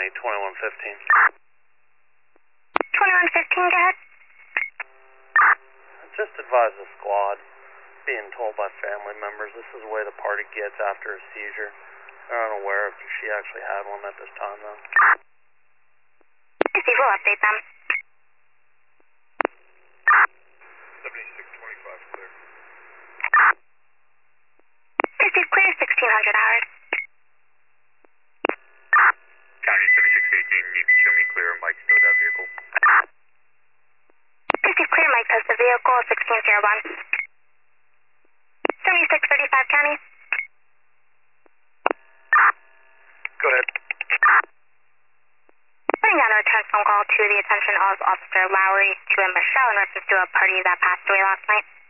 County, 2115. 2115, go ahead. Just advise the squad, being told by family members this is the way the party gets after a seizure. They're unaware if she actually had one at this time, though. Steve, we'll update them. 7625, clear. Steve, clear 1600 hours. County 7618, you can show me clear, Mike still that vehicle. Steve, clear, Mike has the vehicle, 1601. 7635, County. Go ahead. Putting out a return phone call to the attention of Officer Lowry to a Michelle in reference to a party that passed away last night.